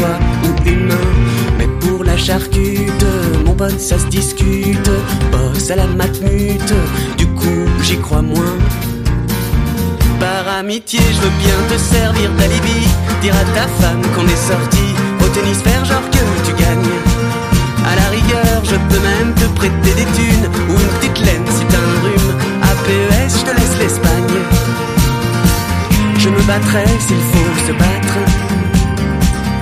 toi ou une main. Mais pour la charcute, mon pote, ça se discute. Bosse à la matmute, du coup j'y crois moins. Par amitié, je veux bien te servir d'alibi. Dire à ta femme qu'on est sorti au tennis, faire genre que tu gagnes. À la rigueur, je peux même te prêter des thunes ou une petite laine si t'as un rhume. APES, je te laisse l'Espagne. Je me battrai s'il faut se battre.